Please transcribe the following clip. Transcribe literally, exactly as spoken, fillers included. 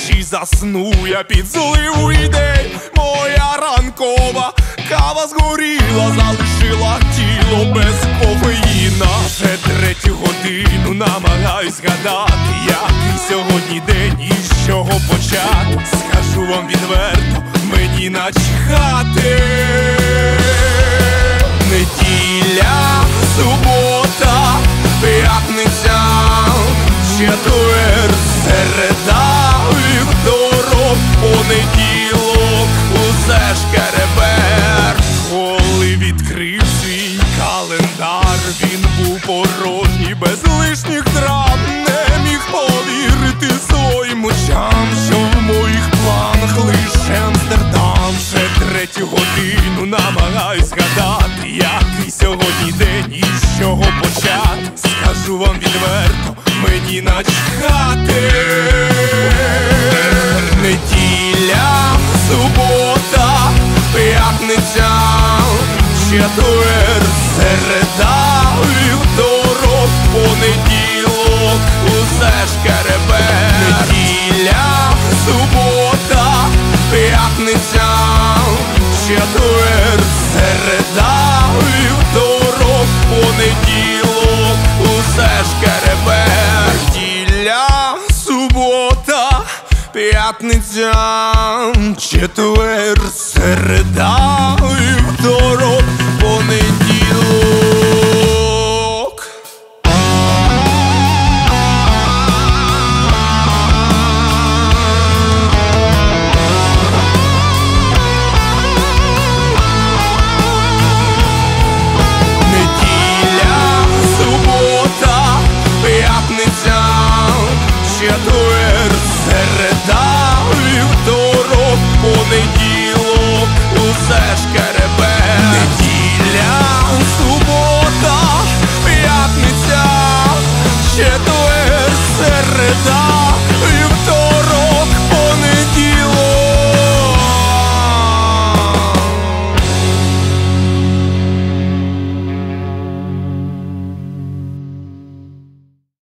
Чи засну я під зливий день? Моя ранкова кава згоріла, залишила тіло без кофеїна. Вже третю годину намагаюсь згадати, який сьогодні день і з чого почати. Скажу вам відверто, мені начхати. Неділя, субота, п'ятниця, четвер, середа, вівторок, понеділок, усе ж керебер. Коли відкрив свій календар, він був порожній, без лишніх драм. Не міг повірити своїм очам, що в моїх планах лише Амстердам. Вже третю годину намагаюсь згадати, який сьогодні день і з чого почати. Скажу вам відверто, мені начхати. Неділя, субота, п'ятниця, четвер, середа, вівторок, понеділок, усе ж керебер. Неділя, субота, п'ятниця, четвер, середа, вівторок, понеділок, усе ж керебер. Неділя, субота, п'ятниця, четвер, середа, вівторок, понеділок. Неділя, субота, п'ятниця, четвер, середа, вівторок, понеділок, усе ж керебер. Неділя, субота, п'ятниця, четвер, середа,